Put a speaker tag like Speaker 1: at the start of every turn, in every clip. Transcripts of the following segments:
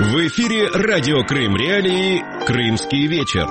Speaker 1: В эфире радио Крым Реалии «Крымский вечер».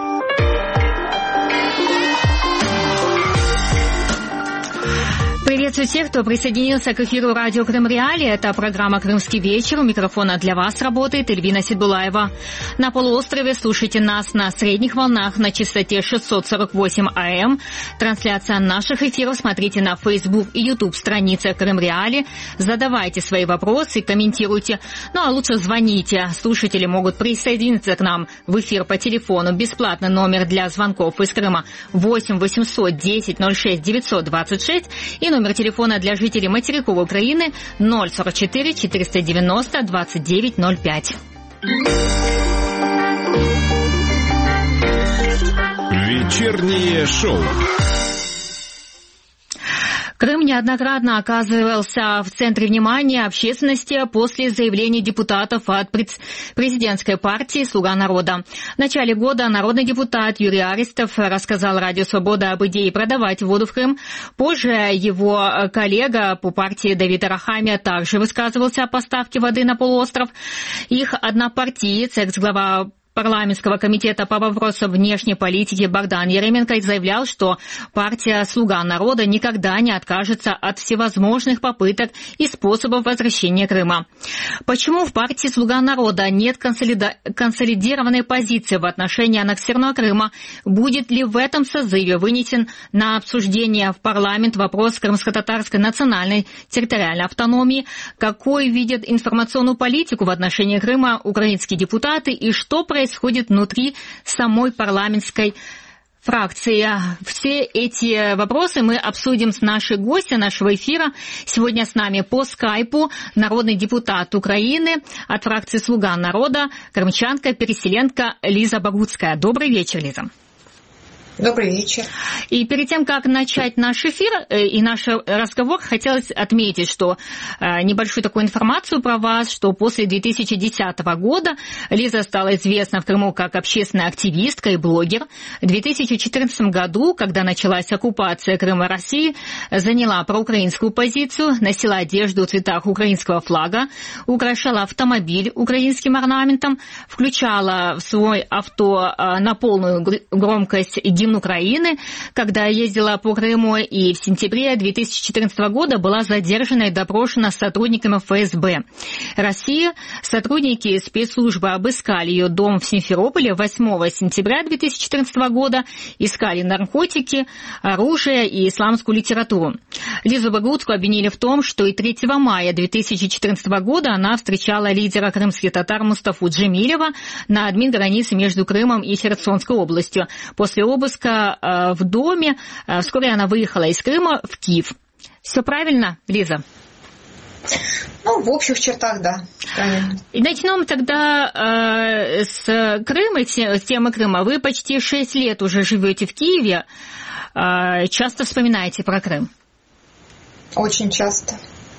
Speaker 2: Приветствую всех, кто присоединился к эфиру радио Крым Реалии. Это программа «Крымский вечер». У микрофона для вас работает Эльвина Сидбулаева. На полуострове слушайте нас на средних волнах на частоте 648 АМ. Трансляция наших эфиров смотрите на Facebook и YouTube страницах Крым Реалии. Задавайте свои вопросы, комментируйте. Ну а лучше звоните. Слушатели могут присоединиться к нам в эфир по телефону. Бесплатный номер для звонков из Крыма 8 800 10 06 926 и номер телефона для жителей материков Украины 044 490 2905.
Speaker 1: Вечернее шоу.
Speaker 2: Крым неоднократно оказывался в центре внимания общественности после заявлений депутатов от президентской партии «Слуга народа». В начале года народный депутат Юрий Аристов рассказал Радио Свобода об идее продавать воду в Крым. Позже его коллега по партии Давид Арахамия также высказывался о поставке воды на полуостров. Их однопартиец, экс-глава парламентского комитета по вопросам внешней политики Богдан Еременко заявлял, что партия «Слуга народа» никогда не откажется от всевозможных попыток и способов возвращения Крыма. Почему в партии «Слуга народа» нет консолидированной позиции в отношении аннексированного Крыма? Будет ли в этом созыве вынесен на обсуждение в парламент вопрос крымско-татарской национальной территориальной автономии? Какой видят информационную политику в отношении Крыма украинские депутаты и что происходит внутри самой парламентской фракции? Все эти вопросы мы обсудим с нашей гостью нашего эфира. Сегодня с нами по скайпу народный депутат Украины от фракции «Слуга народа», крымчанка-переселенка Лиза Богуцкая. Добрый вечер, Лиза.
Speaker 3: Добрый вечер.
Speaker 2: И перед тем, как начать наш эфир и наш разговор, хотелось отметить, что небольшую такую информацию про вас, что после 2010 года Лиза стала известна в Крыму как общественная активистка и блогер. В 2014 году, когда началась оккупация Крыма России, заняла проукраинскую позицию, носила одежду в цветах украинского флага, украшала автомобиль украинским орнаментом, включала в свой авто на полную громкость гимн Украины, когда ездила по Крыму, и в сентябре 2014 года была задержана и допрошена сотрудниками ФСБ России. Сотрудники спецслужбы обыскали ее дом в Симферополе 8 сентября 2014 года, искали наркотики, оружие и исламскую литературу. Лизу Богуцкую обвинили в том, что и 3 мая 2014 года она встречала лидера крымских татар Мустафу Джемилева на админгранице между Крымом и Херсонской областью. После обыска в доме вскоре она выехала из Крыма в Киев. Все правильно, Лиза?
Speaker 3: Ну, в общих чертах, да. Правильно.
Speaker 2: И начнем тогда с Крыма, с темы Крыма. Вы почти 6 лет уже живете в Киеве. Часто вспоминаете про Крым?
Speaker 3: Очень часто.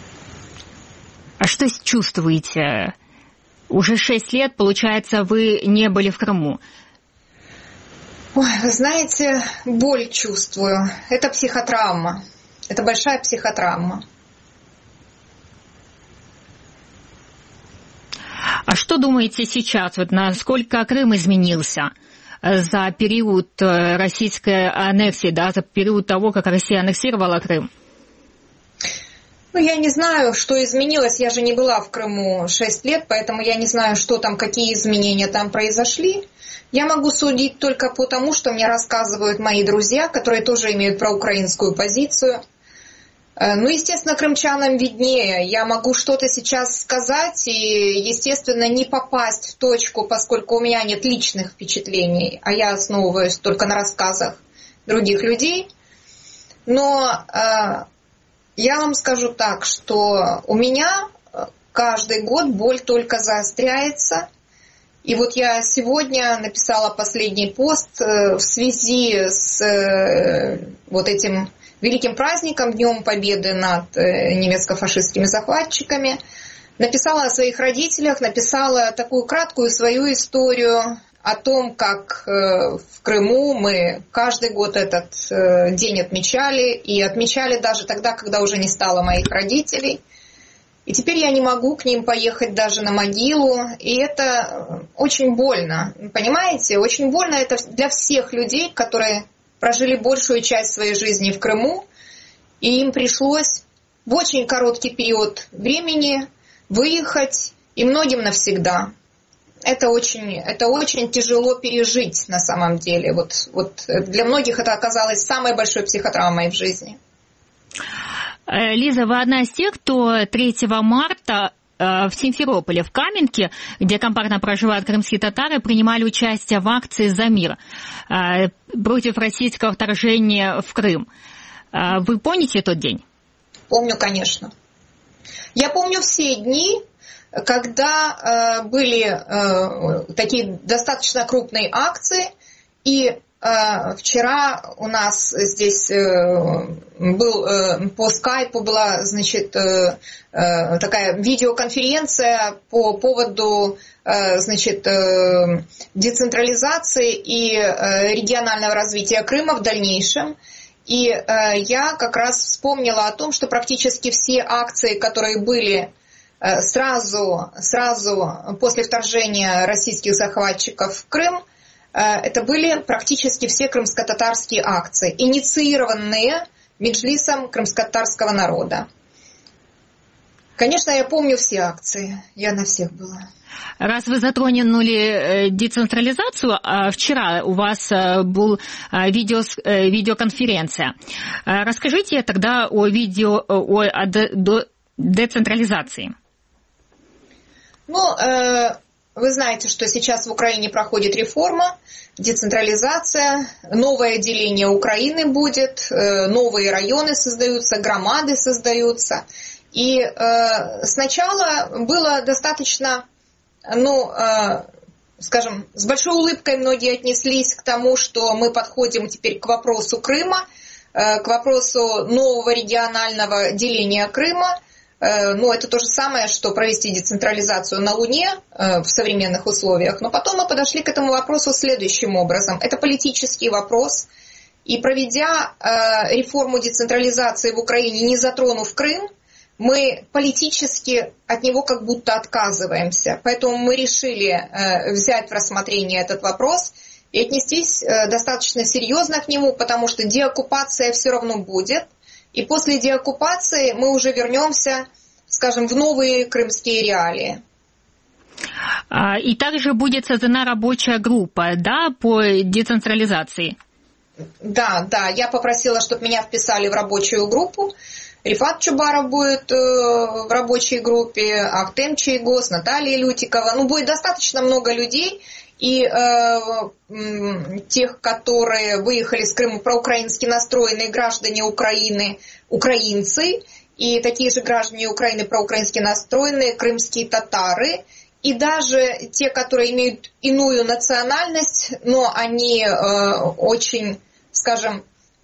Speaker 2: А что чувствуете? Уже 6 лет, получается, вы не были в Крыму.
Speaker 3: Ой, вы знаете, боль чувствую. Это психотравма. Это большая психотравма.
Speaker 2: А что думаете сейчас? Вот насколько Крым изменился за период российской аннексии, да, за период того, как Россия аннексировала Крым?
Speaker 3: Ну, я не знаю, что изменилось. Я же не была в Крыму 6 лет, поэтому я не знаю, что там, какие изменения там произошли. Я могу судить только по тому, что мне рассказывают мои друзья, которые тоже имеют проукраинскую позицию. Ну, естественно, крымчанам виднее. Я могу что-то сейчас сказать и, естественно, не попасть в точку, поскольку у меня нет личных впечатлений, а я основываюсь только на рассказах других людей. Но я вам скажу так, что у меня каждый год боль только заостряется. И вот я сегодня написала последний пост в связи с вот этим великим праздником, Днем Победы над немецко-фашистскими захватчиками. Написала о своих родителях, написала такую краткую свою историю о том, как в Крыму мы каждый год этот день отмечали. И отмечали даже тогда, когда уже не стало моих родителей. И теперь я не могу к ним поехать даже на могилу, и это очень больно, понимаете? Очень больно это для всех людей, которые прожили большую часть своей жизни в Крыму, и им пришлось в очень короткий период времени выехать, и многим навсегда. Это очень тяжело пережить на самом деле. Вот для многих это оказалось самой большой психотравмой в жизни.
Speaker 2: Лиза, вы одна из тех, кто 3 марта в Симферополе, в Каменке, где компактно проживают крымские татары, принимали участие в акции «За мир» против российского вторжения в Крым. Вы помните тот день?
Speaker 3: Помню, конечно. Я помню все дни, когда были такие достаточно крупные акции, и вчера у нас здесь был по скайпу была, значит, такая видеоконференция по поводу, значит, децентрализации и регионального развития Крыма в дальнейшем. И я как раз вспомнила о том, что практически все акции, которые были сразу после вторжения российских захватчиков в Крым, это были практически все крымско-татарские акции, инициированные Меджлисом крымско-татарского народа. Конечно, я помню все акции, я на всех была.
Speaker 2: Раз вы затронули децентрализацию, вчера у вас была видеоконференция. Расскажите тогда о децентрализации.
Speaker 3: Ну, вы знаете, что сейчас в Украине проходит реформа, децентрализация, новое деление Украины будет, новые районы создаются, громады создаются. И сначала было достаточно, скажем, с большой улыбкой многие отнеслись к тому, что мы подходим теперь к вопросу Крыма, к вопросу нового регионального деления Крыма. Это то же самое, что провести децентрализацию на Луне в современных условиях. Но потом мы подошли к этому вопросу следующим образом. Это политический вопрос. И проведя реформу децентрализации в Украине, не затронув Крым, мы политически от него как будто отказываемся. Поэтому мы решили взять в рассмотрение этот вопрос и отнестись достаточно серьезно к нему, потому что деоккупация все равно будет. И после деоккупации мы уже вернемся, скажем, в новые крымские реалии.
Speaker 2: И также будет создана рабочая группа, да, по децентрализации?
Speaker 3: Да, я попросила, чтобы меня вписали в рабочую группу. Рифат Чубаров будет в рабочей группе, Ахтем Чайгос, Наталья Лютикова. Будет достаточно много людей. И тех, которые выехали с Крыма, проукраински настроенные граждане Украины, украинцы, и такие же граждане Украины, проукраински настроенные крымские татары, и даже те, которые имеют иную национальность, но они очень, скажем,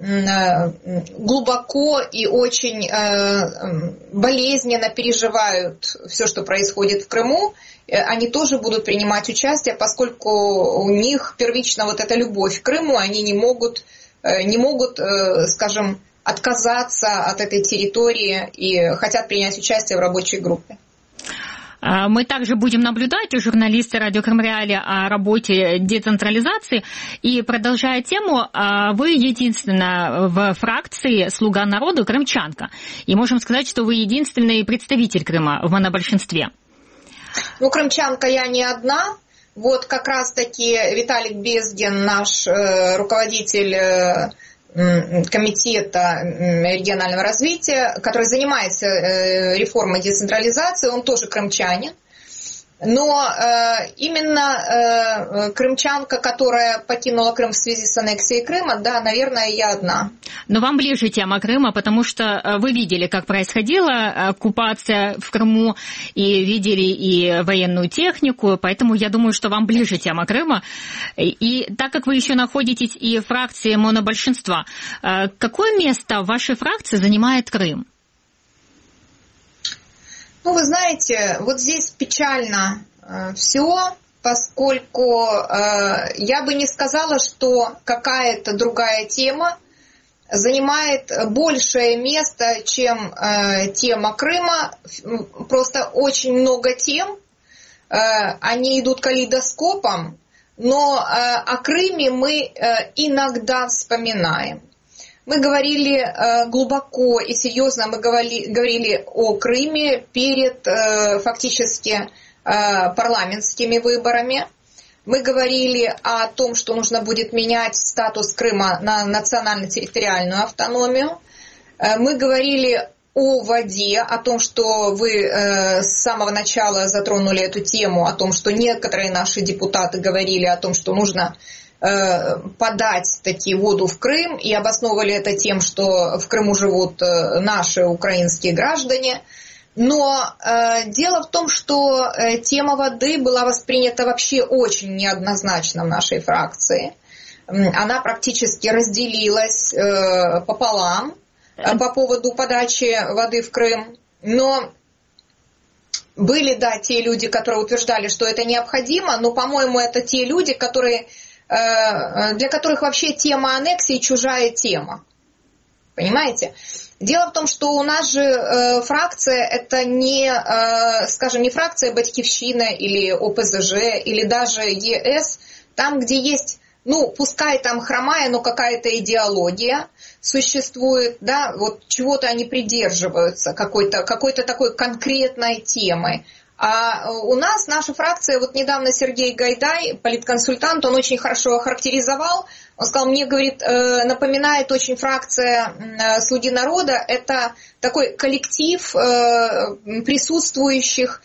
Speaker 3: глубоко и очень болезненно переживают все, что происходит в Крыму, они тоже будут принимать участие, поскольку у них первично вот эта любовь к Крыму, они не могут, скажем, отказаться от этой территории и хотят принять участие в рабочей группе.
Speaker 2: Мы также будем наблюдать, журналисты Радио Крым Реали, о работе децентрализации. И продолжая тему, вы единственная в фракции «Слуга народа» крымчанка. И можем сказать, что вы единственный представитель Крыма в монобольшинстве.
Speaker 3: Крымчанка я не одна. Вот как раз-таки Виталик Безгин, наш руководитель комитета регионального развития, который занимается реформой децентрализации, он тоже крымчанин. Но именно крымчанка, которая покинула Крым в связи с аннексией Крыма, да, наверное, я одна.
Speaker 2: Но вам ближе тема Крыма, потому что вы видели, как происходила оккупация в Крыму, и видели и военную технику, поэтому я думаю, что вам ближе тема Крыма. И так как вы еще находитесь и в фракции монобольшинства, какое место в вашей фракции занимает Крым?
Speaker 3: Вы знаете, вот здесь печально все, поскольку я бы не сказала, что какая-то другая тема занимает большее место, чем тема Крыма. Просто очень много тем, они идут калейдоскопом, но о Крыме мы иногда вспоминаем. Мы говорили глубоко и серьезно, мы говорили о Крыме перед фактически парламентскими выборами. Мы говорили о том, что нужно будет менять статус Крыма на национально-территориальную автономию. Мы говорили о воде, о том, что вы с самого начала затронули эту тему, о том, что некоторые наши депутаты говорили о том, что нужно подать таки воду в Крым, и обосновывали это тем, что в Крыму живут наши украинские граждане. Но дело в том, что тема воды была воспринята вообще очень неоднозначно в нашей фракции. Она практически разделилась пополам по поводу подачи воды в Крым. Но были, да, те люди, которые утверждали, что это необходимо, но, по-моему, это те люди, для которых вообще тема аннексии чужая тема. Понимаете? Дело в том, что у нас же фракция это не, скажем, не фракция Батьківщина или ОПЗЖ, или даже ЕС, там, где есть, ну, пускай там хромая, но какая-то идеология существует, да, вот чего-то они придерживаются, какой-то такой конкретной темы. А у нас, наша фракция, вот недавно Сергей Гайдай, политконсультант, он очень хорошо охарактеризовал. Он сказал, мне, говорит, напоминает очень фракция «Слуги народа». Это такой коллектив присутствующих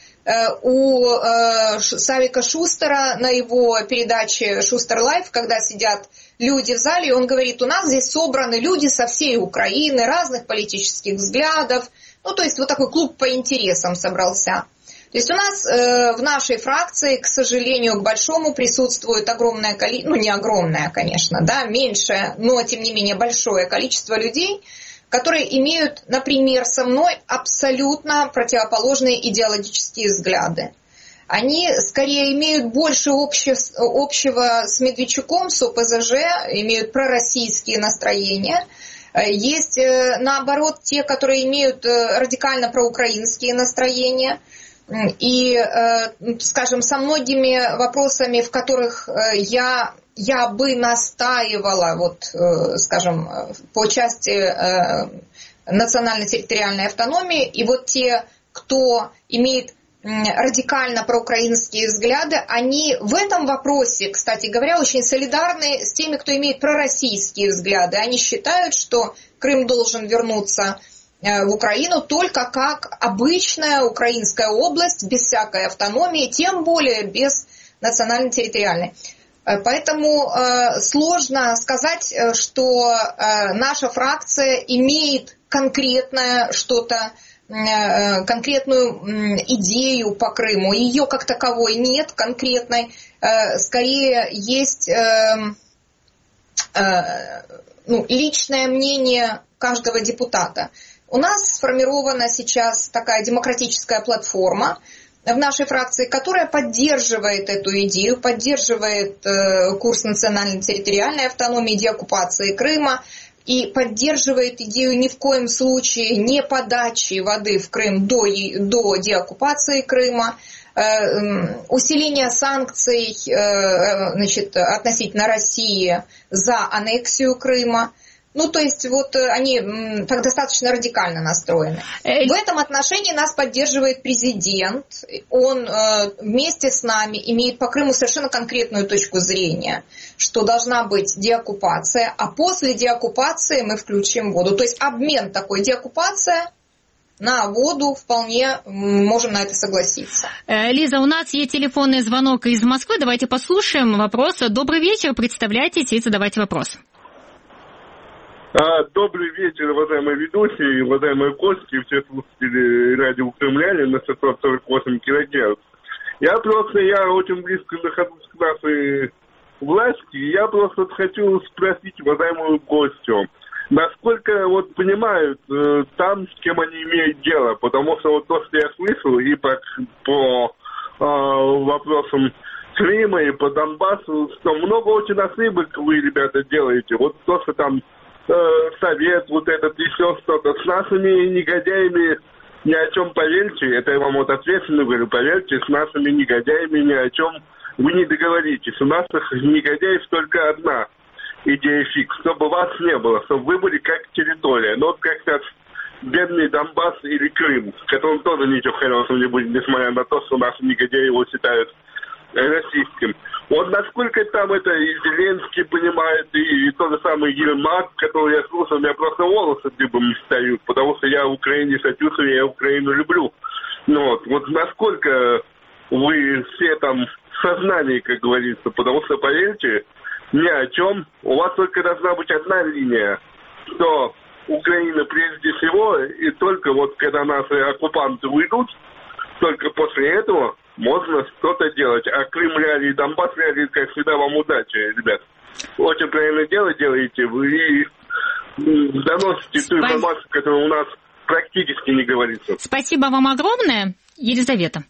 Speaker 3: у Савика Шустера на его передаче «Шустер Лайф», когда сидят люди в зале, и он говорит, у нас здесь собраны люди со всей Украины, разных политических взглядов. Ну, то есть вот такой клуб по интересам собрался. То есть у нас в нашей фракции, к сожалению, к большому присутствует огромное количество, ну не огромное, конечно, да, меньшее, но тем не менее большое количество людей, которые имеют, например, со мной абсолютно противоположные идеологические взгляды. Они скорее имеют больше общего с Медведчуком, с ОПЗЖ, имеют пророссийские настроения. Есть, наоборот, те, которые имеют радикально проукраинские настроения. И, скажем, со многими вопросами, в которых я бы настаивала, вот, скажем, по части национально-территориальной автономии, и вот те, кто имеет радикально проукраинские взгляды, они в этом вопросе, кстати говоря, очень солидарны с теми, кто имеет пророссийские взгляды. Они считают, что Крым должен вернуться в Украину только как обычная украинская область, без всякой автономии, тем более без национально-территориальной. Поэтому сложно сказать, что наша фракция имеет конкретное что-то, конкретную идею по Крыму. Ее как таковой нет конкретной. Скорее есть личное мнение каждого депутата. У нас сформирована сейчас такая демократическая платформа в нашей фракции, которая поддерживает эту идею, поддерживает курс национально-территориальной автономии, деоккупации Крыма и поддерживает идею ни в коем случае не подачи воды в Крым до деоккупации Крыма, усиление санкций, значит, относительно России за аннексию Крыма. Ну, то есть, вот они так достаточно радикально настроены. В этом отношении нас поддерживает президент. Он вместе с нами имеет по Крыму совершенно конкретную точку зрения, что должна быть деоккупация, а после деоккупации мы включим воду. То есть, обмен такой, деоккупация на воду, вполне можем на это согласиться.
Speaker 2: Лиза, у нас есть телефонный звонок из Москвы. Давайте послушаем вопрос. Добрый вечер, представляйтесь и задавайте вопрос.
Speaker 4: Добрый вечер, уважаемые ведущие, уважаемые гости, все слушатели радио Кремля на 648 кГц. Я очень близко нахожусь к нашей власти, и я просто хочу спросить уважаемую гостью, насколько вот понимают там, с кем они имеют дело, потому что вот то, что я слышал, и по вопросам Крыма, и по Донбассу, что много очень ошибок вы, ребята, делаете. Вот то, что там совет вот этот, еще что-то. С нашими негодяями ни о чем, поверьте, это я вам вот ответственно говорю, поверьте, с нашими негодяями ни о чем вы не договоритесь. У наших негодяев только одна идея фикс, чтобы вас не было, чтобы вы были как территория. Но вот как сейчас бедный Донбасс или Крым, в котором тоже ничего хорошего не будет, несмотря на то, что наши негодяи его считают российским. Вот насколько там это и Зеленский понимает, и тот же самый Ермак, который я слушал, у меня просто волосы дыбом не встают, потому что я в Украине сочувствую, я Украину люблю. Ну, вот насколько вы все там в сознании, как говорится, потому что, поверьте, ни о чем, у вас только должна быть одна линия, что Украина прежде всего, и только вот когда наши оккупанты уйдут, только после этого можно что-то делать. А Крым реалии и Донбасс реалии, как всегда, вам удачи, ребят. Очень правильное дело делаете, вы доносите ту информацию, которая у нас практически не говорится.
Speaker 2: Спасибо вам огромное, Елизавета.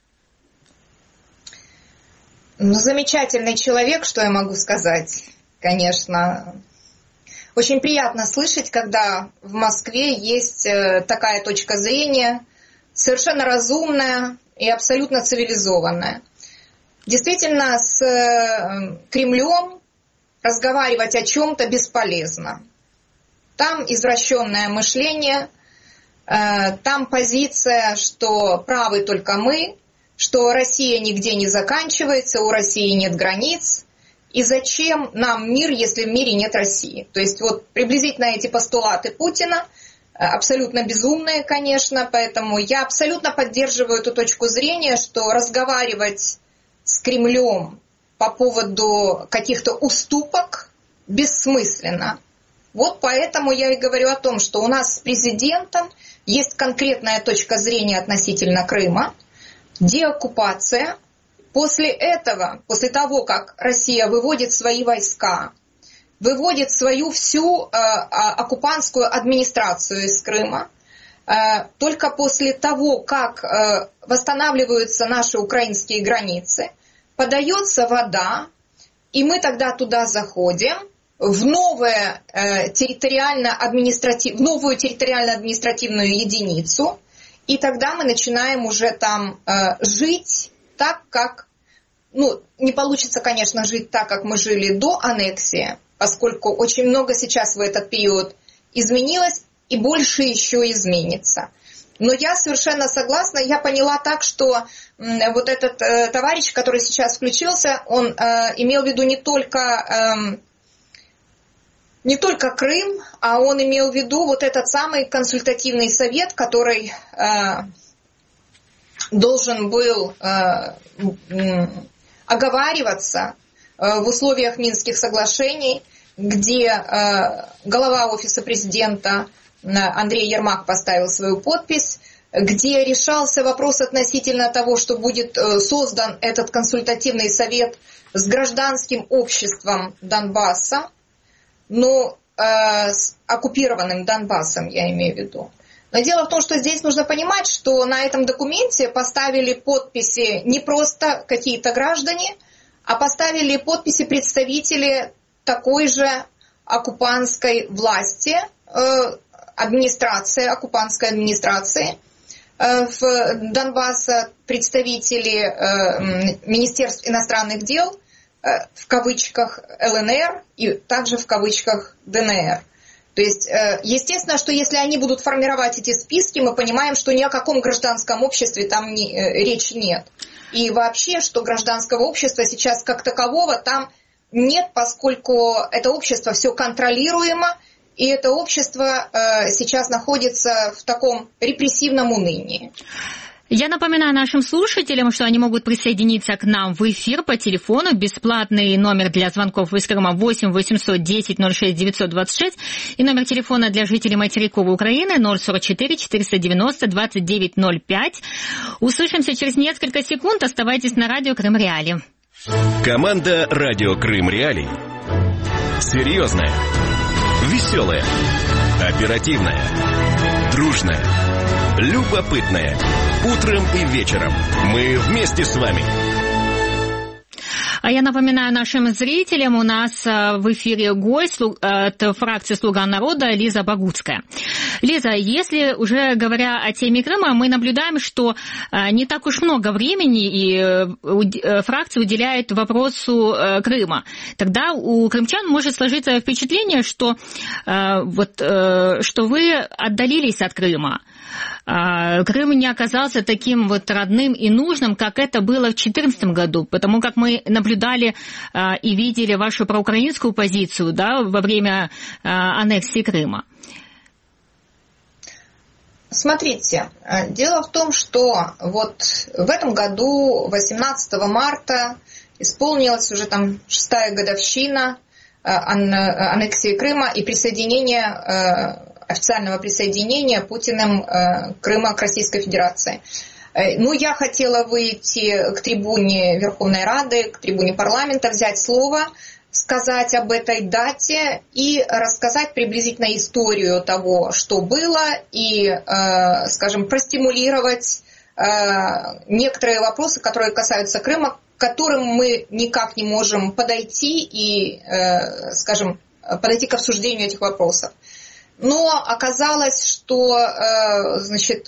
Speaker 3: Ну, замечательный человек, что я могу сказать, конечно. Очень приятно слышать, когда в Москве есть такая точка зрения, совершенно разумная и абсолютно цивилизованная. Действительно, с Кремлем разговаривать о чем-то бесполезно. Там извращенное мышление, там позиция, что правы только мы, что Россия нигде не заканчивается, у России нет границ. И зачем нам мир, если в мире нет России? То есть вот приблизительно эти постулаты Путина, абсолютно безумные, конечно, поэтому я абсолютно поддерживаю эту точку зрения, что разговаривать с Кремлем по поводу каких-то уступок бессмысленно. Вот поэтому я и говорю о том, что у нас с президентом есть конкретная точка зрения относительно Крыма, деоккупация. После этого, после того, как Россия выводит свои войска, выводит свою всю оккупантскую администрацию из Крыма, только после того, как восстанавливаются наши украинские границы, подается вода, и мы тогда туда заходим, в новую территориально-административную единицу, и тогда мы начинаем уже там жить так, как, не получится, конечно, жить так, как мы жили до аннексии, поскольку очень много сейчас в этот период изменилось и больше еще изменится. Но я совершенно согласна, я поняла так, что вот этот товарищ, который сейчас включился, он имел в виду не только Крым, а он имел в виду вот этот самый консультативный совет, который должен был оговариваться в условиях Минских соглашений, где глава офиса президента Андрей Ермак поставил свою подпись, где решался вопрос относительно того, что будет создан этот консультативный совет с гражданским обществом Донбасса, с оккупированным Донбассом, я имею в виду. Но дело в том, что здесь нужно понимать, что на этом документе поставили подписи не просто какие-то граждане, а поставили подписи представители такой же оккупантской власти, оккупантской администрации в Донбассе, представители Министерств иностранных дел, в кавычках ЛНР и также в кавычках ДНР. То есть, естественно, что если они будут формировать эти списки, мы понимаем, что ни о каком гражданском обществе там речи нет. И вообще, что гражданского общества сейчас как такового там нет, поскольку это общество все контролируемо, и это общество сейчас находится в таком репрессивном унынии.
Speaker 2: Я напоминаю нашим слушателям, что они могут присоединиться к нам в эфир по телефону. Бесплатный номер для звонков из Крыма 8 800 10 06 926 и номер телефона для жителей материковой Украины 044 490 29 05. Услышимся через несколько секунд. Оставайтесь на радио Крым Реалии.
Speaker 1: Команда радио Крым Реалии. Серьезная, веселая, оперативная, дружная, любопытная. Утром и вечером мы вместе с вами.
Speaker 2: А А я напоминаю нашим зрителям, у нас в эфире гость от фракции «Слуга народа» Лиза Богуцкая. Лиза, если уже говоря о теме Крыма, мы наблюдаем, что не так уж много времени и фракция уделяет вопросу Крыма. Тогда у крымчан может сложиться впечатление, что вы отдалились от Крыма. Крым не оказался таким вот родным и нужным, как это было в 2014 году, потому как мы наблюдали и видели вашу проукраинскую позицию, да, во время аннексии Крыма.
Speaker 3: Смотрите, дело в том, что вот в этом году, 18 марта, исполнилась уже там 6-я годовщина аннексии Крыма и присоединения, официального присоединения Путиным Крыма к Российской Федерации. Ну, я хотела выйти к трибуне Верховной Рады, к трибуне парламента, взять слово, сказать об этой дате и рассказать приблизительно историю того, что было, и, скажем, простимулировать некоторые вопросы, которые касаются Крыма, к которым мы никак не можем подойти и, скажем, подойти к обсуждению этих вопросов. Но оказалось, что, значит,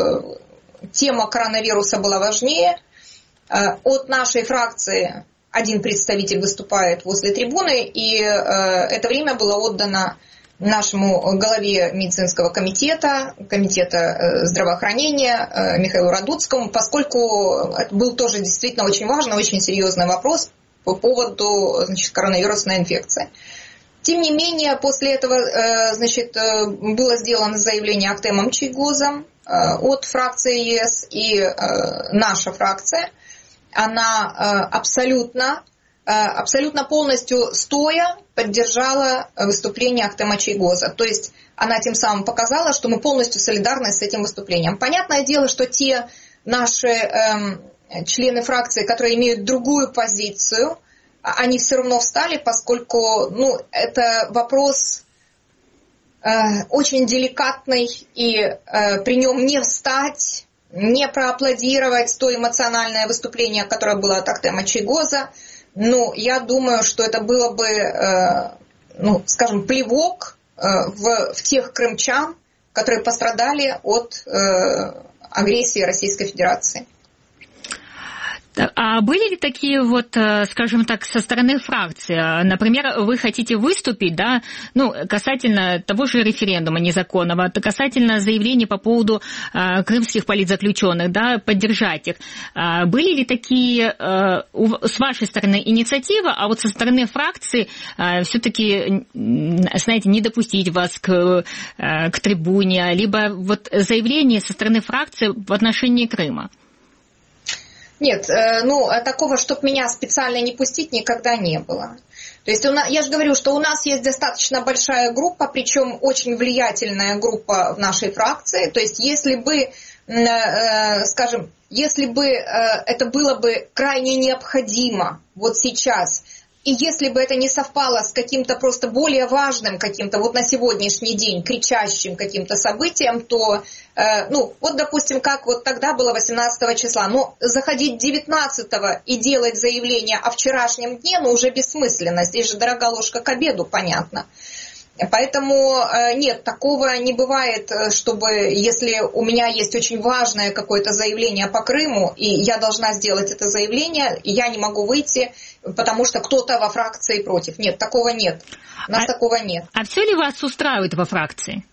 Speaker 3: тема коронавируса была важнее. От нашей фракции один представитель выступает возле трибуны, и это время было отдано нашему главе медицинского комитета здравоохранения Михаилу Радуцкому, поскольку это был тоже действительно очень важный, очень серьезный вопрос по поводу, значит, коронавирусной инфекции. Тем не менее, после этого, значит, было сделано заявление Актемом Чийгозом от фракции ЕС, и наша фракция, она абсолютно полностью стоя поддержала выступление Актема Чийгоза. То есть она тем самым показала, что мы полностью солидарны с этим выступлением. Понятное дело, что те наши члены фракции, которые имеют другую позицию, они все равно встали, поскольку, ну, это вопрос очень деликатный, и при нем не встать, не проаплодировать то эмоциональное выступление, которое было от Актема Чийгоза. Ну, я думаю, что это было бы, ну, скажем, плевок в тех крымчан, которые пострадали от агрессии Российской Федерации.
Speaker 2: А были ли такие вот, скажем так, со стороны фракции? Например, вы хотите выступить, да, ну, касательно того же референдума незаконного, касательно заявлений по поводу крымских политзаключенных, да, поддержать их. Были ли такие с вашей стороны инициативы, а вот со стороны фракции все-таки, знаете, не допустить вас к трибуне, либо вот заявление со стороны фракции в отношении Крыма?
Speaker 3: Нет, ну, такого, чтобы меня специально не пустить, никогда не было. То есть я же говорю, что у нас есть достаточно большая группа, причем очень влиятельная группа в нашей фракции. То есть если бы, скажем, если бы это было бы крайне необходимо вот сейчас, и если бы это не совпало с каким-то просто более важным, каким-то вот на сегодняшний день кричащим каким-то событием, то, ну, вот, допустим, как вот тогда было 18 числа, но заходить 19-го и делать заявление о вчерашнем дне, ну, уже бессмысленно. Здесь же дорога ложка к обеду, понятно. Поэтому нет, такого не бывает, чтобы если у меня есть очень важное какое-то заявление по Крыму, и я должна сделать это заявление, и я не могу выйти, потому что кто-то во фракции против. Нет, такого нет. У нас такого нет.
Speaker 2: А все ли вас устраивает во фракции?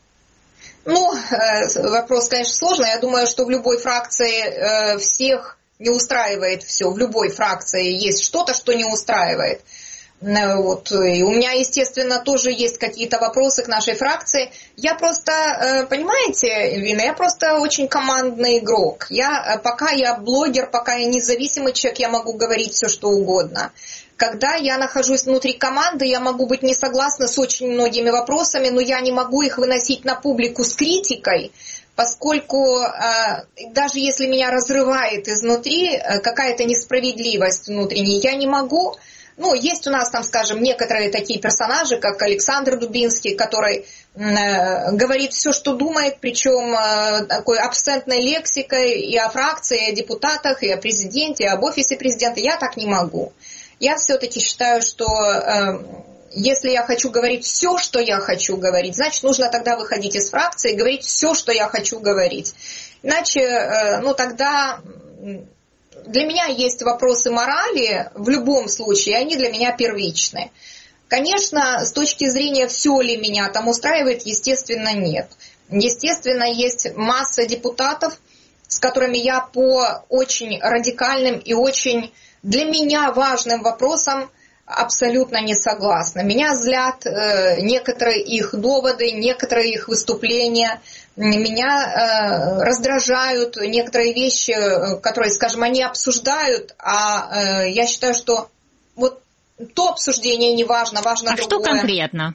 Speaker 3: Ну, вопрос, конечно, сложный. Я думаю, что в любой фракции всех не устраивает все. В любой фракции есть что-то, что не устраивает. Вот. И у меня, естественно, тоже есть какие-то вопросы к нашей фракции. Я просто, понимаете, Вина, я просто очень командный игрок. Пока я блогер, пока я независимый человек, я могу говорить все, что угодно. Когда я нахожусь внутри команды, я могу быть не согласна с очень многими вопросами, но я не могу их выносить на публику с критикой, поскольку даже если меня разрывает изнутри какая-то несправедливость внутренняя, я не могу. Ну, есть у нас там, скажем, некоторые такие персонажи, как Александр Дубинский, который говорит все, что думает, причем такой абсентной лексикой и о фракции, и о депутатах, и о президенте, и об офисе президента. Я так не могу. Я все-таки считаю, что если я хочу говорить все, что я хочу говорить, значит, нужно тогда выходить из фракции и говорить все, что я хочу говорить. Иначе, тогда для меня есть вопросы морали в любом случае, они для меня первичны. Конечно, с точки зрения, все ли меня там устраивает, естественно, нет. Естественно, есть масса депутатов, с которыми я по очень радикальным и очень для меня важным вопросам абсолютно не согласна. Меня злят некоторые их доводы, некоторые их выступления. Меня раздражают некоторые вещи, которые, скажем, они обсуждают, а я считаю, что вот то обсуждение не важно, важно другое.
Speaker 2: А что конкретно?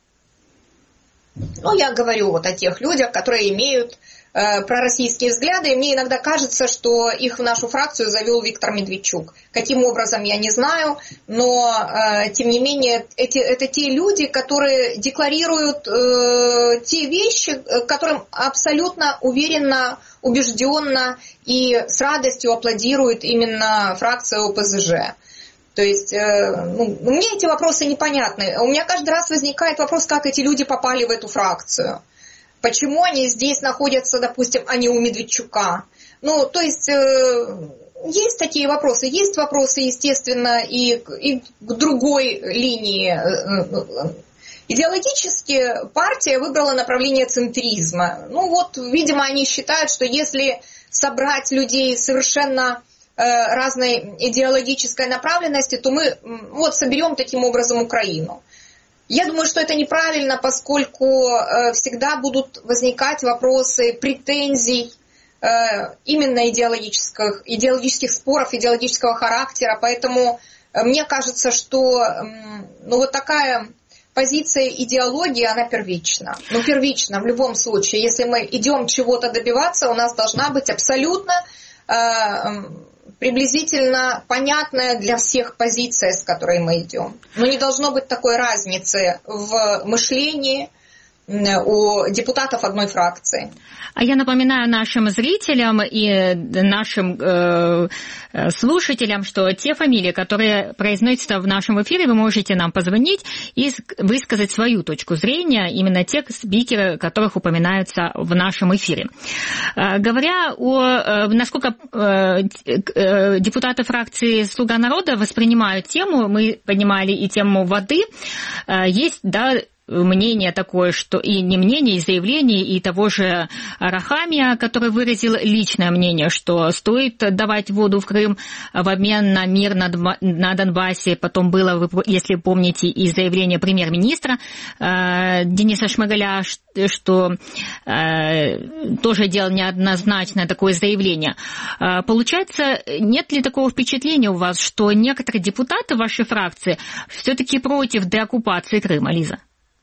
Speaker 3: Я говорю вот о тех людях, которые имеют пророссийские взгляды, и мне иногда кажется, что их в нашу фракцию завел Виктор Медведчук. Каким образом, я не знаю, но, тем не менее, это те люди, которые декларируют те вещи, которым абсолютно уверенно, убежденно и с радостью аплодирует именно фракция ОПЗЖ. То есть, мне эти вопросы непонятны. У меня каждый раз возникает вопрос, как эти люди попали в эту фракцию. Почему они здесь находятся, допустим, а не у Медведчука? Есть такие вопросы. Есть вопросы, естественно, и к другой линии. Идеологически партия выбрала направление центризма. Видимо, они считают, что если собрать людей совершенно разной идеологической направленности, то мы соберем таким образом Украину. Я думаю, что это неправильно, поскольку всегда будут возникать вопросы претензий именно идеологических споров, идеологического характера. Поэтому мне кажется, что такая позиция идеологии, она первична. Первична в любом случае. Если мы идем чего-то добиваться, у нас должна быть абсолютно приблизительно понятная для всех позиция, с которой мы идем. Но не должно быть такой разницы в мышлении у депутатов одной фракции.
Speaker 2: А я напоминаю нашим зрителям и нашим слушателям, что те фамилии, которые произносятся в нашем эфире, вы можете нам позвонить и высказать свою точку зрения, именно те спикеры, которых упоминаются в нашем эфире. Говоря насколько депутаты фракции «Слуга народа» воспринимают тему, мы поднимали и тему воды, есть, мнение такое, что и не мнение, и заявление, и того же Арахамия, который выразил личное мнение, что стоит давать воду в Крым в обмен на мир на Донбассе. Потом было, если помните, и заявление премьер-министра Дениса Шмыгаля, что тоже делал неоднозначное такое заявление. Получается, нет ли такого впечатления у вас, что некоторые депутаты вашей фракции все-таки против деоккупации Крыма, Лиза?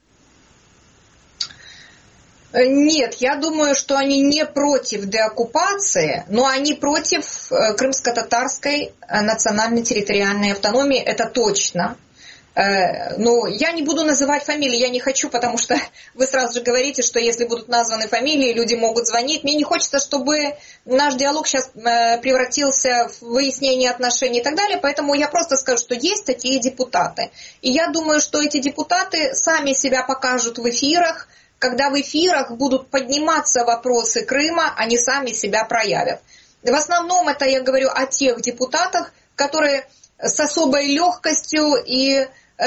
Speaker 3: Нет, я думаю, что они не против деоккупации, но они против крымско-татарской национально-территориальной автономии, это точно. Я не буду называть фамилии, я не хочу, потому что вы сразу же говорите, что если будут названы фамилии, люди могут звонить. Мне не хочется, чтобы наш диалог сейчас превратился в выяснение отношений и так далее, поэтому я просто скажу, что есть такие депутаты. И я думаю, что эти депутаты сами себя покажут в эфирах. Когда в эфирах будут подниматься вопросы Крыма, они сами себя проявят. В основном это я говорю о тех депутатах, которые с особой легкостью и,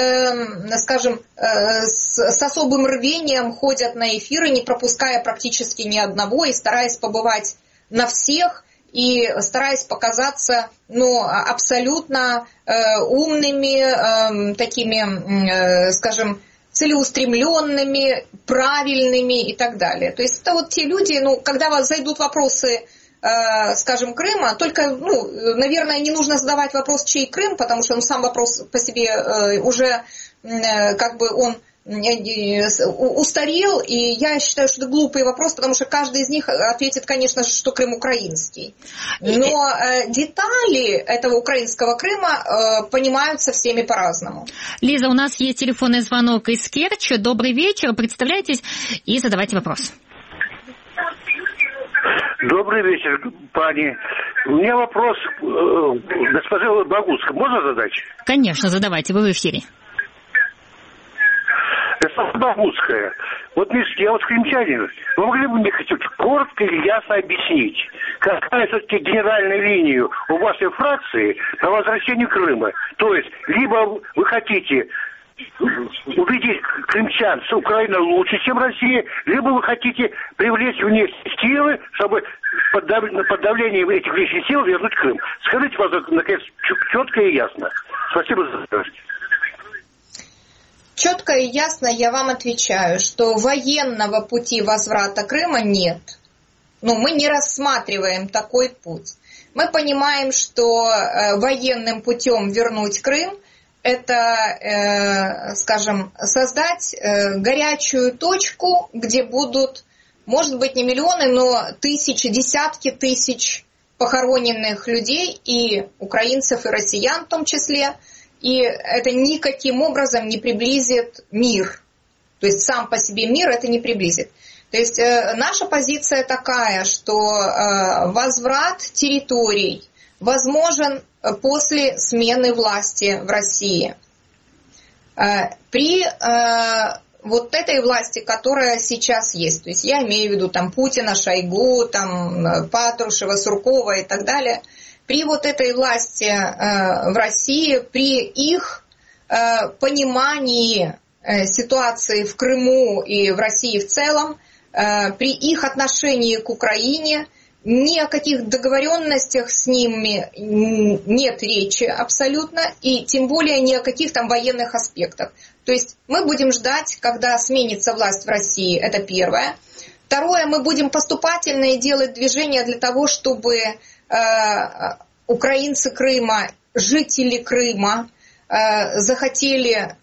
Speaker 3: с особым рвением ходят на эфиры, не пропуская практически ни одного и стараясь побывать на всех и стараясь показаться абсолютно умными, такими, целеустремленными, правильными и так далее. То есть это те люди, когда зайдут вопросы, Крыма, только, наверное, не нужно задавать вопрос, чей Крым, потому что сам вопрос по себе уже он устарел, и я считаю, что это глупый вопрос, потому что каждый из них ответит, конечно же, что Крым украинский. Но детали этого украинского Крыма понимаются всеми по-разному.
Speaker 2: Лиза, у нас есть телефонный звонок из Керчи. Добрый вечер, представляйтесь и задавайте вопрос.
Speaker 5: Добрый вечер, пани. У меня вопрос госпоже Богуцкой. Можно задать?
Speaker 2: Конечно, задавайте, вы в эфире.
Speaker 5: Госпожа Богуцкая, вот я вот крымчанин, вы могли бы мне хоть коротко и ясно объяснить, какая все-таки генеральная линия у вашей фракции по возвращению Крыма? То есть, либо вы хотите убедить крымчан, что Украина лучше, чем Россия, либо вы хотите привлечь в них силы, чтобы под давлением этих высших сил вернуть Крым. Скажите, пожалуйста, наконец, четко и ясно. Спасибо за это.
Speaker 3: Четко и ясно я вам отвечаю, что военного пути возврата Крыма нет. Мы не рассматриваем такой путь. Мы понимаем, что военным путем вернуть Крым – это, скажем, создать горячую точку, где будут, может быть, не миллионы, но тысячи, десятки тысяч похороненных людей, и украинцев, и россиян в том числе. И это никаким образом не приблизит мир. То есть сам по себе мир это не приблизит. То есть наша позиция такая, что возврат территорий возможен после смены власти в России. При вот этой власти, которая сейчас есть, то есть я имею в виду там Путина, Шойгу, там Патрушева, Суркова и так далее, при вот этой власти в России, при их понимании ситуации в Крыму и в России в целом, при их отношении к Украине, ни о каких договоренностях с ними нет речи абсолютно, и тем более ни о каких там военных аспектах. То есть мы будем ждать, когда сменится власть в России, это первое. Второе, мы будем поступательно делать движения для того, чтобы украинцы Крыма, жители Крыма захотели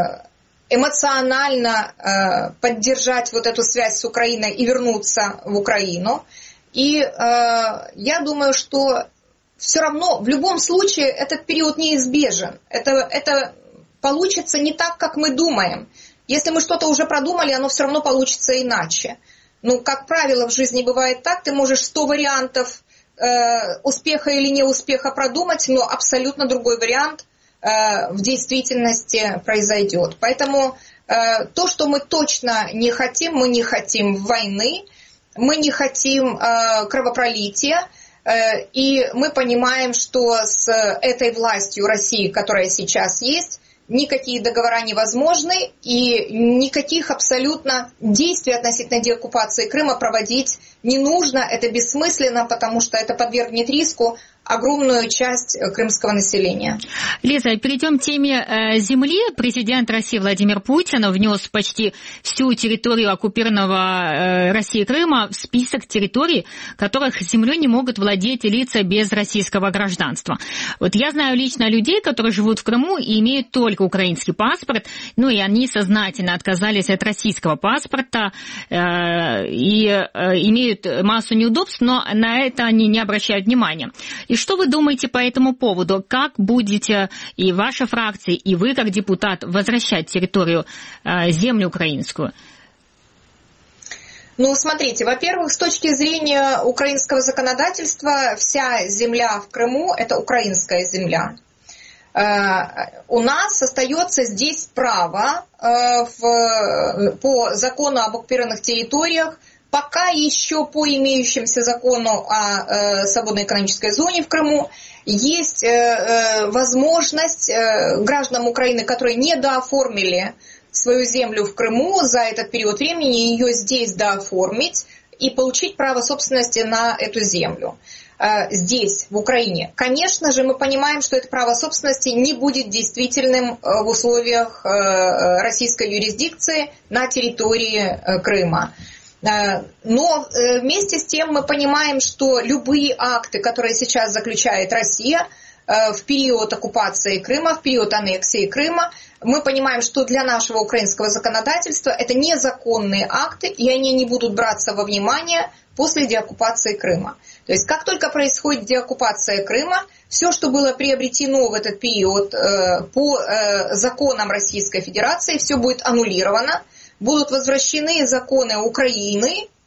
Speaker 3: эмоционально поддержать вот эту связь с Украиной и вернуться в Украину. И я думаю, что все равно в любом случае этот период неизбежен. Это получится не так, как мы думаем. Если мы что-то уже продумали, оно все равно получится иначе. Как правило, в жизни бывает так, ты можешь 100 вариантов успеха или неуспеха продумать, но абсолютно другой вариант в действительности произойдет. Поэтому то, что мы точно не хотим, мы не хотим войны, мы не хотим кровопролития, и мы понимаем, что с этой властью России, которая сейчас есть, никакие договора невозможны, и никаких абсолютно действий относительно деоккупации Крыма проводить не нужно. Это бессмысленно, потому что это подвергнет риску огромную часть крымского населения.
Speaker 2: Лиза, перейдем к теме земли. Президент России Владимир Путин внес почти всю территорию оккупированного Россией Крыма в список территорий, которых землей не могут владеть лица без российского гражданства. Вот я знаю лично людей, которые живут в Крыму и имеют только украинский паспорт, и они сознательно отказались от российского паспорта и имеют массу неудобств, но на это они не обращают внимания. И что вы думаете по этому поводу? Как будете и ваша фракция, и вы, как депутат, возвращать территорию, землю украинскую?
Speaker 3: Смотрите, во-первых, с точки зрения украинского законодательства, вся земля в Крыму – это украинская земля. У нас остается здесь право по закону об оккупированных территориях, пока еще по имеющемуся закону о свободной экономической зоне в Крыму есть возможность гражданам Украины, которые не дооформили свою землю в Крыму за этот период времени, ее здесь дооформить и получить право собственности на эту землю. Здесь, в Украине. Конечно же, мы понимаем, что это право собственности не будет действительным в условиях российской юрисдикции на территории Крыма. Но вместе с тем мы понимаем, что любые акты, которые сейчас заключает Россия в период оккупации Крыма, в период аннексии Крыма, мы понимаем, что для нашего украинского законодательства это незаконные акты, и они не будут браться во внимание после деоккупации Крыма. То есть как только происходит деоккупация Крыма, все, что было приобретено в этот период по законам Российской Федерации, все будет аннулировано. Будут возвращены законы Украины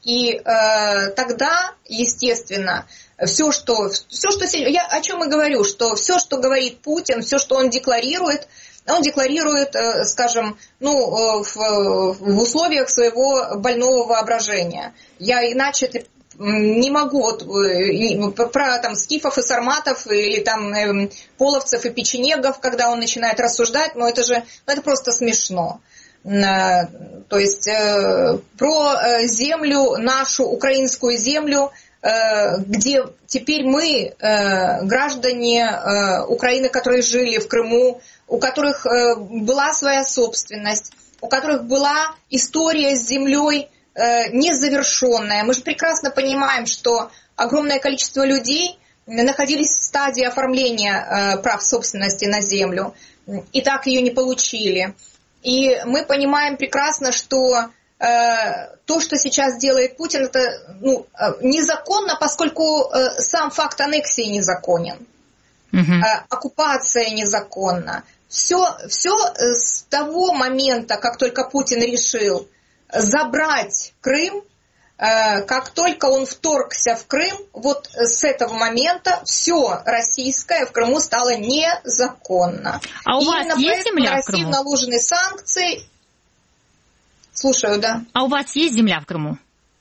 Speaker 3: И тогда, естественно, все, что я о чем и говорю, что все, что говорит Путин, все, что он декларирует, скажем, в условиях своего больного воображения. Я иначе не могу про скифов и сарматов или половцев и печенегов, когда он начинает рассуждать, это просто смешно. То есть про землю, нашу украинскую землю, где теперь мы, граждане Украины, которые жили в Крыму, у которых была своя собственность, у которых была история с землей незавершенная. Мы же прекрасно понимаем, что огромное количество людей находились в стадии оформления прав собственности на землю и так ее не получили. И мы понимаем прекрасно, что то, что сейчас делает Путин, это незаконно, поскольку сам факт аннексии незаконен. Оккупация незаконна. Все с того момента, как только Путин решил забрать Крым, как только он вторгся в Крым, вот с этого момента все российское в Крыму стало незаконно.
Speaker 2: А у вас есть земля в Крыму?
Speaker 3: На Россию наложены санкции. Слушаю, да.
Speaker 2: А у вас есть земля в Крыму?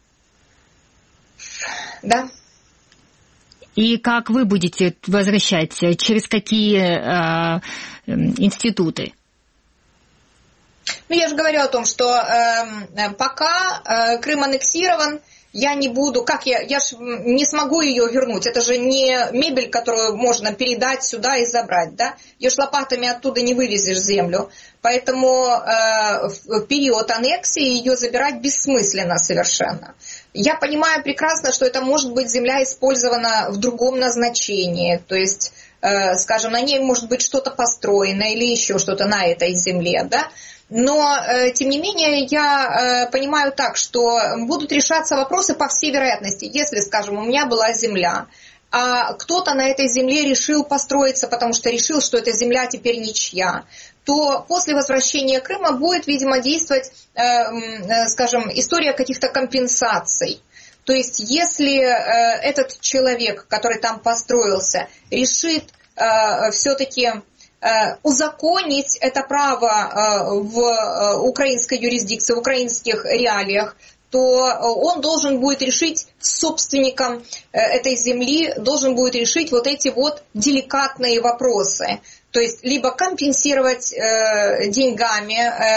Speaker 3: Да.
Speaker 2: И как вы будете возвращать? Через какие институты?
Speaker 3: Я же говорю о том, что пока Крым аннексирован, я не буду, я ж не смогу ее вернуть. Это же не мебель, которую можно передать сюда и забрать, да? Ее ж лопатами оттуда не вывезешь землю. Поэтому в период аннексии ее забирать бессмысленно совершенно. Я понимаю прекрасно, что это может быть земля использована в другом назначении, то есть, скажем, на ней может быть что-то построено или еще что-то на этой земле, да? Но, тем не менее, я понимаю так, что будут решаться вопросы по всей вероятности. Если, скажем, у меня была земля, а кто-то на этой земле решил построиться, потому что решил, что эта земля теперь ничья, то после возвращения Крыма будет, видимо, действовать, скажем, история каких-то компенсаций. То есть, если этот человек, который там построился, решит все-таки узаконить это право в украинской юрисдикции, в украинских реалиях, то он должен будет решить, собственником этой земли, должен будет решить вот эти вот деликатные вопросы. То есть либо компенсировать деньгами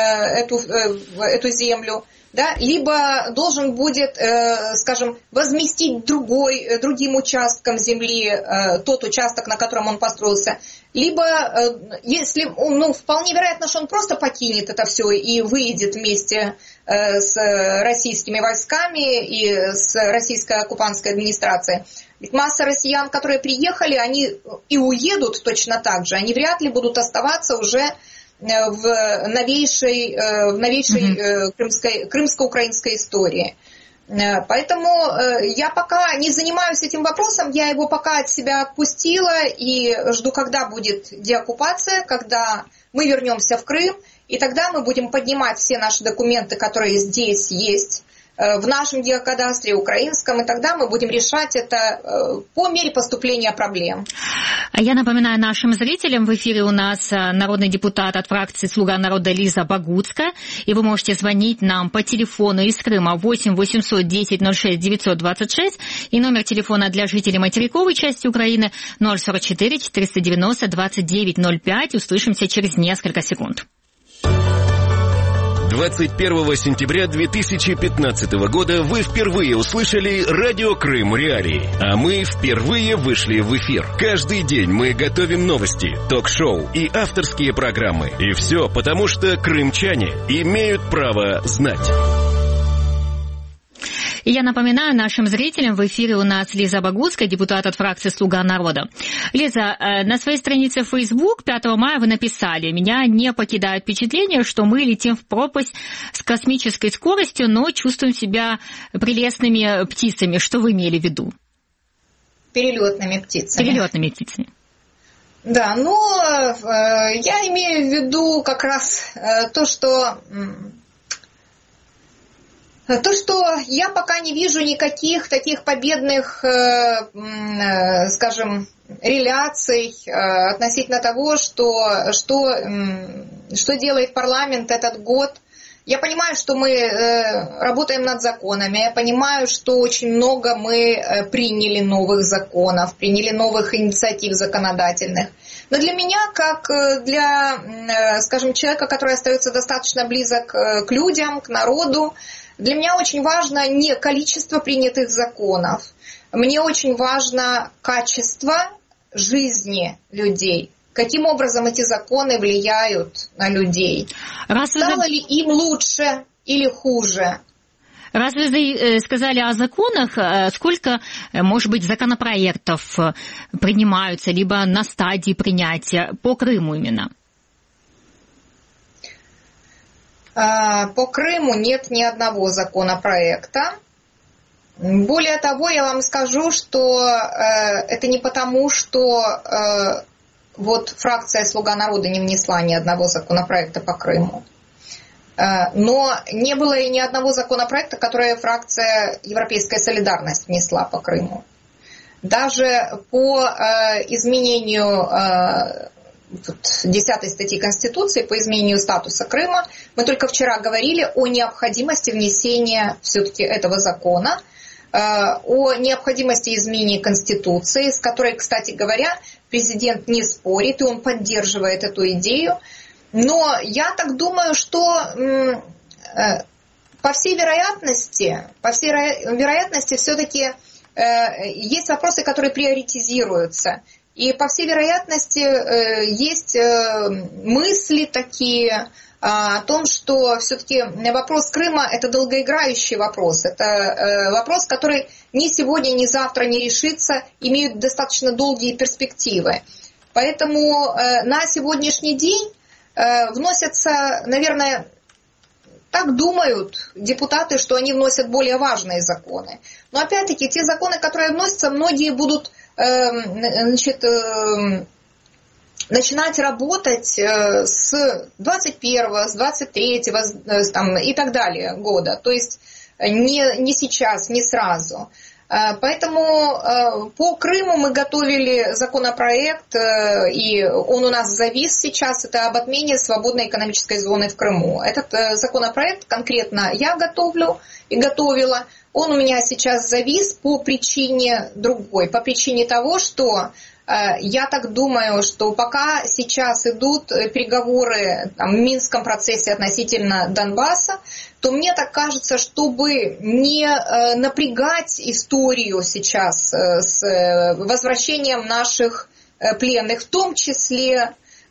Speaker 3: эту землю, да, либо должен будет, скажем, возместить другим участкам земли тот участок, на котором он построился. Либо, если, вполне вероятно, что он просто покинет это все и выйдет вместе с российскими войсками и с российской оккупантской администрацией. Ведь масса россиян, которые приехали, они и уедут точно так же. Они вряд ли будут оставаться уже в новейшей крымско-украинской истории. Поэтому я пока не занимаюсь этим вопросом, я его пока от себя отпустила и жду, когда будет деоккупация, когда мы вернемся в Крым, и тогда мы будем поднимать все наши документы, которые здесь есть, в нашем геокадастре украинском, и тогда мы будем решать это по мере поступления проблем.
Speaker 2: Я напоминаю нашим зрителям, в эфире у нас народный депутат от фракции «Слуга народа» Лиза Богуцкая, и вы можете звонить нам по телефону из Крыма 8 800 10 06 926 и номер телефона для жителей материковой части Украины 044 490 29 05. Услышимся через несколько секунд.
Speaker 1: 21 сентября 2015 года вы впервые услышали «Радио Крым Реалии», а мы впервые вышли в эфир. Каждый день мы готовим новости, ток-шоу и авторские программы. И все потому, что крымчане имеют право знать.
Speaker 2: И я напоминаю нашим зрителям, в эфире у нас Лиза Богуцкая, депутат от фракции «Слуга народа». Лиза, на своей странице в Facebook 5 мая вы написали: «Меня не покидает впечатление, что мы летим в пропасть с космической скоростью, но чувствуем себя прелестными птицами». Что вы имели в виду?
Speaker 3: Перелетными птицами.
Speaker 2: Перелетными птицами.
Speaker 3: Да, я имею в виду как раз то, что... То, что я пока не вижу никаких таких победных, скажем, реляций относительно того, что делает парламент этот год. Я понимаю, что мы работаем над законами, я понимаю, что очень много мы приняли новых законов, приняли новых инициатив законодательных. Но для меня, как для, скажем, человека, который остается достаточно близок к людям, к народу, для меня очень важно не количество принятых законов, мне очень важно качество жизни людей. Каким образом эти законы влияют на людей? Стало ли им лучше или хуже?
Speaker 2: Раз вы сказали о законах, сколько, может быть, законопроектов принимаются, либо на стадии принятия по Крыму именно?
Speaker 3: По Крыму нет ни одного законопроекта. Более того, я вам скажу, что это не потому, что вот фракция «Слуга народа» не внесла ни одного законопроекта по Крыму. Но не было и ни одного законопроекта, который фракция «Европейская солидарность» внесла по Крыму. Даже по изменению 10 статьи Конституции, по изменению статуса Крыма, мы только вчера говорили о необходимости внесения все-таки этого закона, о необходимости изменения Конституции, с которой, кстати говоря, президент не спорит, и он поддерживает эту идею. Но я так думаю, что по всей вероятности все-таки есть вопросы, которые приоритизируются. И по всей вероятности есть мысли такие о том, что все-таки вопрос Крыма – это долгоиграющий вопрос. Это вопрос, который ни сегодня, ни завтра не решится, имеют достаточно долгие перспективы. Поэтому на сегодняшний день вносятся, наверное, так думают депутаты, что они вносят более важные законы. Но опять-таки, те законы, которые вносятся, многие будут начинать работать с 21-го, с 23-го и так далее года. То есть не сейчас, не сразу. Поэтому по Крыму мы готовили законопроект, и он у нас завис сейчас, это об отмене свободной экономической зоны в Крыму. Этот законопроект конкретно я готовлю и готовила. Он у меня сейчас завис по причине другой, по причине того, что я так думаю, что пока сейчас идут переговоры в Минском процессе относительно Донбасса, то мне так кажется, чтобы не напрягать историю сейчас с возвращением наших пленных, в том числе,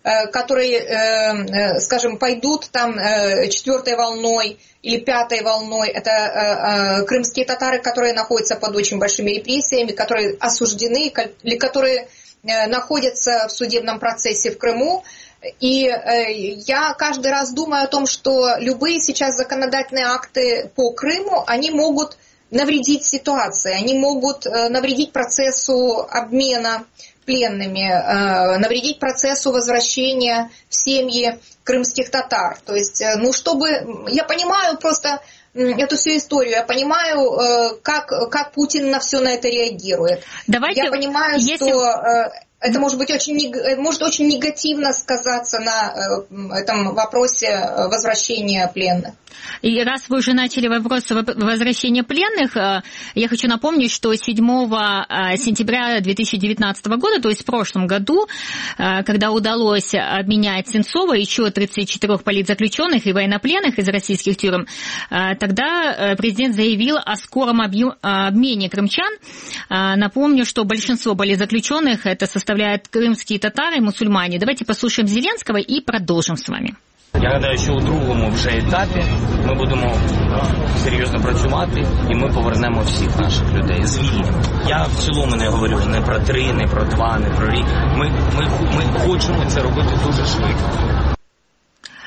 Speaker 3: которые, скажем, пойдут там 4-й волной или 5-й волной, это крымские татары, которые находятся под очень большими репрессиями, которые осуждены или которые находятся в судебном процессе в Крыму. И я каждый раз думаю о том, что любые сейчас законодательные акты по Крыму, они могут навредить ситуации, они могут навредить процессу обмена пленными, навредить процессу возвращения в семьи крымских татар. То есть, чтобы... Я понимаю просто эту всю историю, я понимаю, как Путин на все на это реагирует. Я понимаю, что это может очень негативно сказаться на этом вопросе возвращения пленных.
Speaker 2: И раз вы уже начали вопрос возвращения пленных, я хочу напомнить, что 7 сентября 2019 года, то есть в прошлом году, когда удалось обменять Сенцова, еще 34 политзаключенных и военнопленных из российских тюрем, тогда президент заявил о скором обмене крымчан. Напомню, что большинство политзаключенных это составляют крымские татары и мусульмане. Давайте послушаем Зеленского і продовжимо з вами.
Speaker 6: Я гадаю, що у другому вже етапі ми будемо серйозно працювати і ми повернемо всіх наших людей, звільнимо. Я в цілому не говорю не про 3, не про 2, не про рік. Ми хочемо це робити дуже швидко.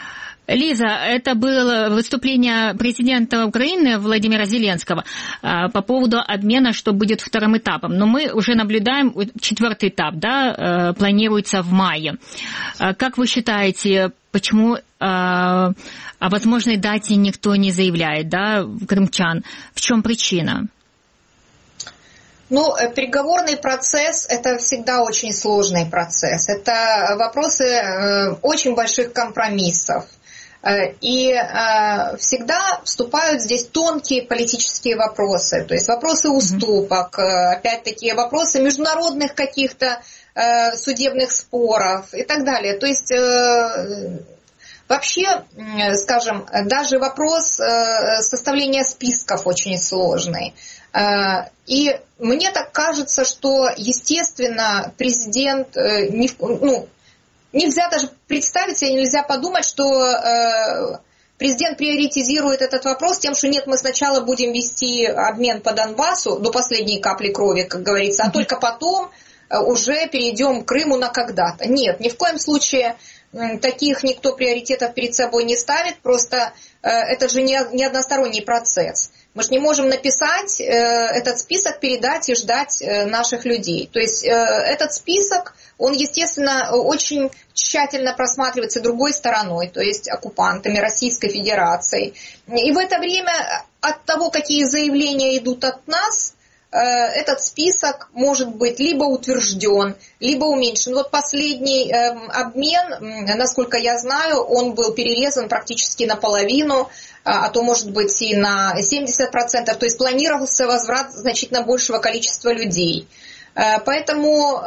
Speaker 2: Лиза, это было выступление президента Украины Владимира Зеленского по поводу обмена, что будет вторым этапом. Но мы уже наблюдаем 4-й этап, да, планируется в мае. Как вы считаете, почему о возможной дате никто не заявляет, да, крымчан? В чем причина?
Speaker 3: Ну, переговорный процесс – это всегда очень сложный процесс. Это вопросы очень больших компромиссов. И всегда вступают здесь тонкие политические вопросы, то есть вопросы уступок, опять-таки вопросы международных каких-то судебных споров и так далее. То есть вообще, скажем, даже вопрос составления списков очень сложный. И мне так кажется, что, естественно, президент нельзя даже представить себе, нельзя подумать, что президент приоритизирует этот вопрос тем, что нет, мы сначала будем вести обмен по Донбассу до последней капли крови, как говорится, а только потом уже перейдем к Крыму на когда-то. Нет, ни в коем случае таких никто приоритетов перед собой не ставит, просто это же не односторонний процесс. Мы же не можем написать этот список, передать и ждать наших людей. То есть этот список, он, естественно, очень тщательно просматривается другой стороной, то есть оккупантами Российской Федерации. И в это время от того, какие заявления идут от нас, этот список может быть либо утвержден, либо уменьшен. Вот последний обмен, насколько я знаю, он был перерезан практически наполовину, а то, может быть, и на 70%. То есть планировался возврат значительно большего количества людей. Поэтому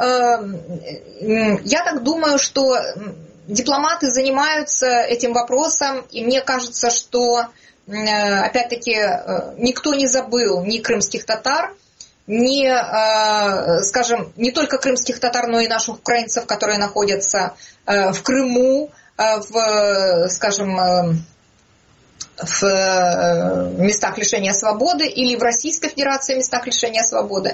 Speaker 3: я так думаю, что дипломаты занимаются этим вопросом, и мне кажется, что, опять-таки, никто не забыл ни крымских татар, скажем, не только крымских татар, но и наших украинцев, которые находятся в Крыму, скажем, в местах лишения свободы или в Российской Федерации местах лишения свободы.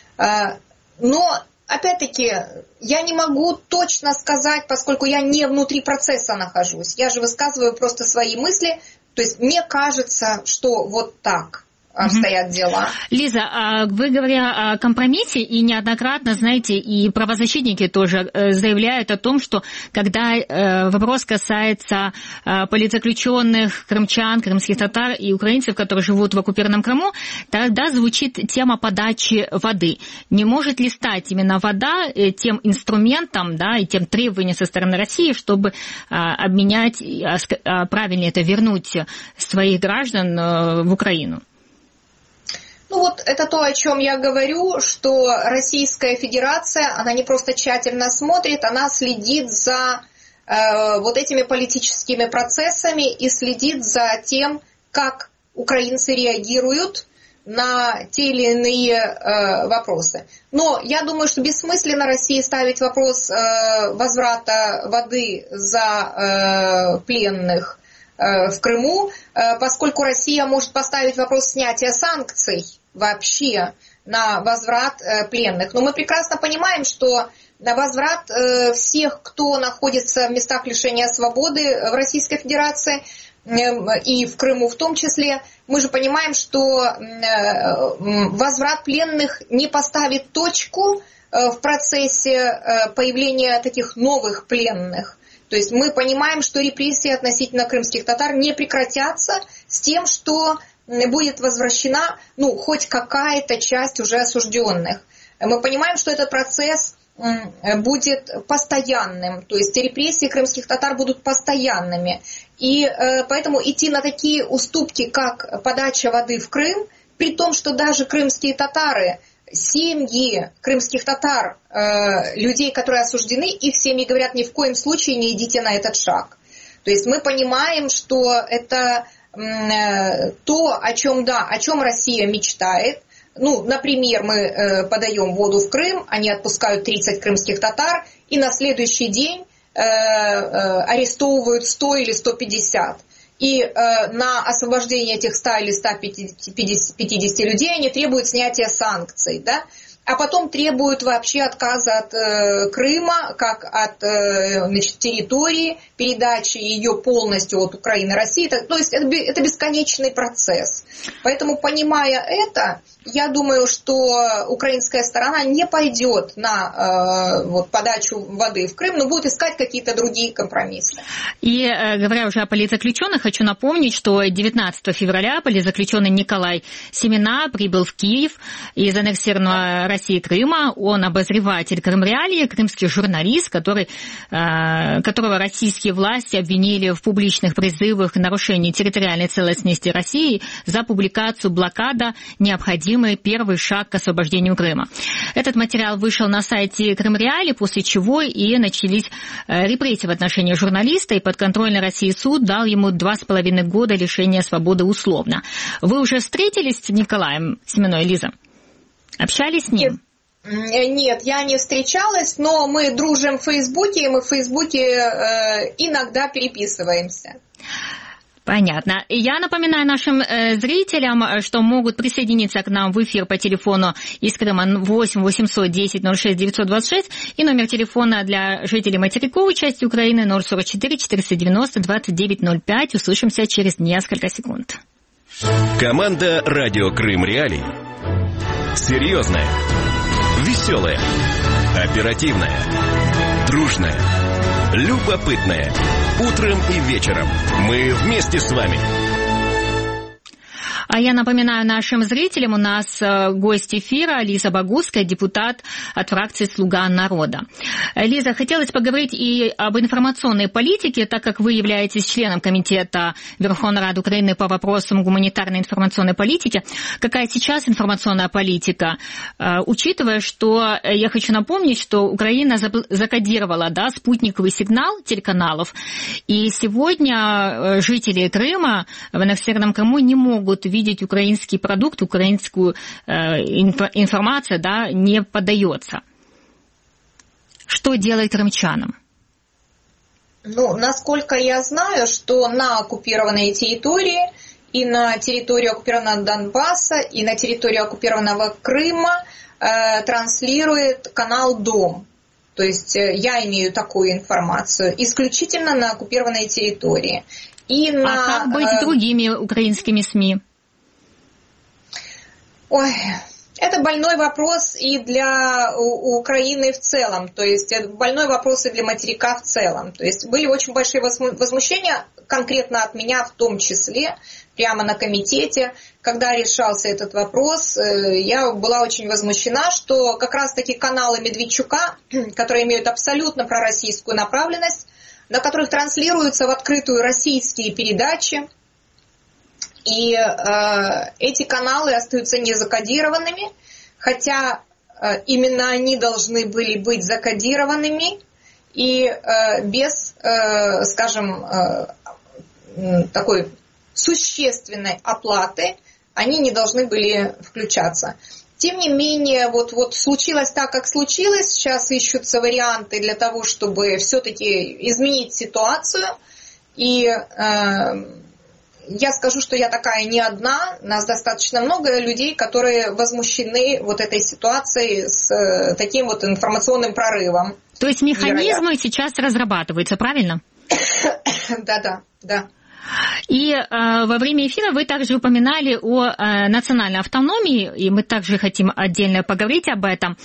Speaker 3: Но, опять-таки, я не могу точно сказать, поскольку я не внутри процесса нахожусь. Я же высказываю просто свои мысли. То есть мне кажется, что вот так обстоят дела.
Speaker 2: Лиза, вы, говоря о компромиссе, и неоднократно, знаете, и правозащитники тоже заявляют о том, что когда вопрос касается политзаключенных крымчан, крымских татар и украинцев, которые живут в оккупированном Крыму, тогда звучит тема подачи воды. Не может ли стать именно вода тем инструментом, да, и тем требованием со стороны России, чтобы обменять, правильнее это, вернуть своих граждан в Украину?
Speaker 3: Ну вот это то, о чем я говорю, что Российская Федерация, она не просто тщательно смотрит, она следит за вот этими политическими процессами и следит за тем, как украинцы реагируют на те или иные вопросы. Но я думаю, что бессмысленно России ставить вопрос возврата воды за пленных в Крыму, поскольку Россия может поставить вопрос снятия санкций вообще на возврат пленных. Но мы прекрасно понимаем, что на возврат всех, кто находится в местах лишения свободы в Российской Федерации и в Крыму в том числе, мы же понимаем, что возврат пленных не поставит точку в процессе появления таких новых пленных. То есть мы понимаем, что репрессии относительно крымских татар не прекратятся с тем, что будет возвращена, хоть какая-то часть уже осужденных. Мы понимаем, что этот процесс будет постоянным, то есть репрессии крымских татар будут постоянными. И поэтому идти на такие уступки, как подача воды в Крым, при том, что даже крымские татары, семьи крымских татар, людей, которые осуждены, их семьи говорят, ни в коем случае не идите на этот шаг. То есть мы понимаем, что это то, о чем Россия мечтает. Например, мы подаем воду в Крым, они отпускают 30 крымских татар, и на следующий день арестовывают 100 или 150. И на освобождение этих 100 или 150 людей они требуют снятия санкций. Да? а потом требуют вообще отказа от Крыма, как от территории, передачи ее полностью от Украины России. То есть это бесконечный процесс. Поэтому, понимая это, я думаю, что украинская сторона не пойдет на подачу воды в Крым, но будет искать какие-то другие компромиссы.
Speaker 2: И говоря уже о политзаключенных, хочу напомнить, что 19 февраля политзаключенный Николай Семена прибыл в Киев из аннексированного России Крыма. Он обозреватель Крымреалии, крымский журналист, которого российские власти обвинили в публичных призывах к нарушению территориальной целостности России за публикацию блокада «Необходимый первый шаг к освобождению Крыма». Этот материал вышел на сайте Крымреалии, после чего и начались репрессии в отношении журналиста, и подконтрольный России суд дал ему 2,5 года лишения свободы условно. Вы уже встретились с Николаем Семеной, Лиза? Общались с ним?
Speaker 3: Нет, я не встречалась, но мы дружим в Фейсбуке, и мы в Фейсбуке иногда переписываемся.
Speaker 2: Понятно. Я напоминаю нашим зрителям, что могут присоединиться к нам в эфир по телефону из Крыма 8 800 10 06 926 и номер телефона для жителей материковой части Украины 044 490 2905. Услышимся через несколько секунд.
Speaker 1: Команда «Радио Крым Реалии». Серьезная, веселая, оперативная, дружная, любопытная. Утром и вечером мы вместе с вами.
Speaker 2: А я напоминаю нашим зрителям, у нас гость эфира Лиза Богуцкая, депутат от фракции «Слуга народа». Лиза, хотелось поговорить и об информационной политике, так как вы являетесь членом Комитета Верховной Рады Украины по вопросам гуманитарной информационной политики. Какая сейчас информационная политика? Учитывая, что я хочу напомнить, что Украина закодировала спутниковый сигнал телеканалов, и сегодня жители Крыма в аннексированном Крыму не могут видеть украинский продукт, украинскую информацию, не поддается. Что делать крымчанам?
Speaker 3: Насколько я знаю, что на оккупированной территории, и на территории оккупированного Донбасса, и на территории оккупированного Крыма транслирует канал «Дом». То есть я имею такую информацию исключительно на оккупированной территории.
Speaker 2: Как быть с другими украинскими СМИ?
Speaker 3: Ой, это больной вопрос и для Украины в целом, то есть это больной вопрос и для материка в целом. То есть были очень большие возмущения, конкретно от меня в том числе, прямо на комитете, когда решался этот вопрос. Я была очень возмущена, что как раз-таки каналы Медведчука, которые имеют абсолютно пророссийскую направленность, на которых транслируются в открытую российские передачи, и эти каналы остаются незакодированными, хотя именно они должны были быть закодированными и без, скажем, такой существенной оплаты они не должны были включаться. Тем не менее, вот случилось так, как случилось. Сейчас ищутся варианты для того, чтобы все-таки изменить ситуацию. И я скажу, что я такая не одна. Нас достаточно много людей, которые возмущены этой ситуацией с таким информационным прорывом.
Speaker 2: То есть механизмы сейчас разрабатываются, правильно?
Speaker 3: Да.
Speaker 2: И во время эфира вы также упоминали о национальной автономии, и мы также хотим отдельно поговорить об этом.